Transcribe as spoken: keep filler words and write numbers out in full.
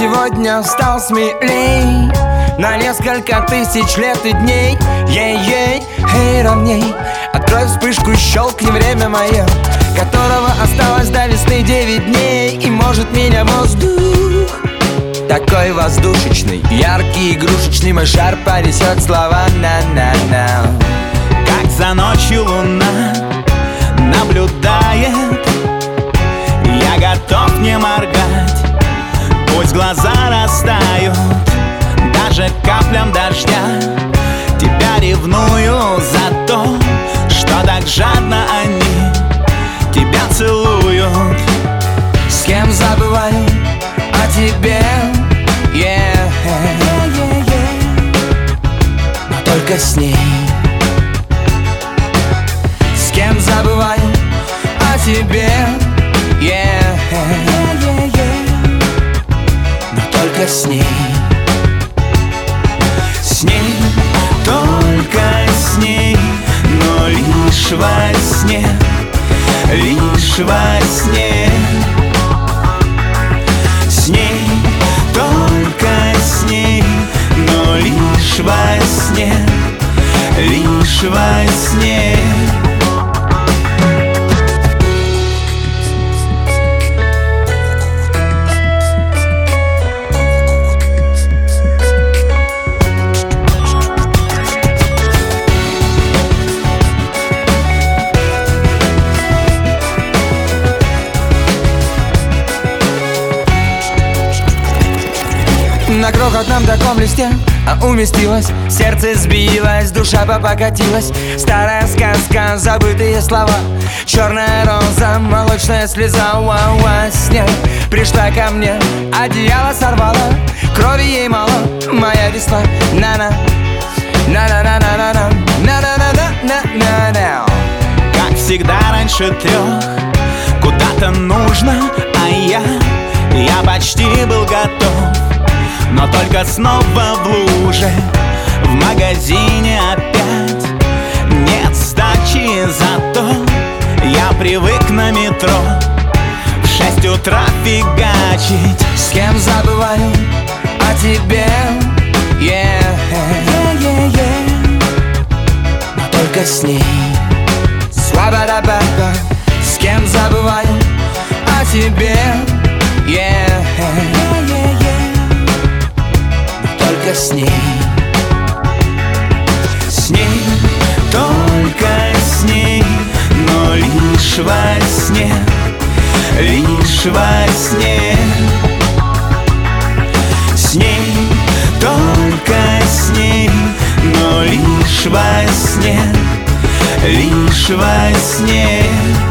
сегодня стал смелей на несколько тысяч лет и дней. Ей-ей, эй, ровней, открой вспышку, щелкни время мое, которого осталось до весны девять дней. И может меня воздух такой воздушечный, яркий, игрушечный, мой шар понесет слова на-на-на. Как за ночью луна наблюдает, я готов не моргать, пусть глаза растают даже каплям дождя. Тебя ревную за то, что так жадно они тебя целуют. С кем забываю о тебе, yeah. Но только с ней. С кем забываю о тебе, yeah. Но только с ней. С ней, только с ней, но лишь во сне, лишь во сне. С ней, только с ней, но лишь во сне, лишь во сне. На крохотном таком листе а уместилась, сердце сбилось, душа покатилась. Старая сказка, забытые слова, черная роза, молочная слеза. Уа -уа. С ней пришла ко мне, одеяло сорвала, крови ей мало, моя весна. На-на, на-на-на-на-на, на-на-на-на-на-на. Как всегда раньше трех, куда-то нужно, а я, я почти был готов. Но только снова в луже, в магазине опять нет сдачи, зато я привык на метро в шесть утра фигачить. С кем забываю о тебе, yeah. Но только с ней. Свабада-баба. С кем забываю о тебе, yeah. Только с ней. С ней, только с ней, но лишь во сне, лишь во сне. С ней, только с ней, но лишь во сне, лишь во сне.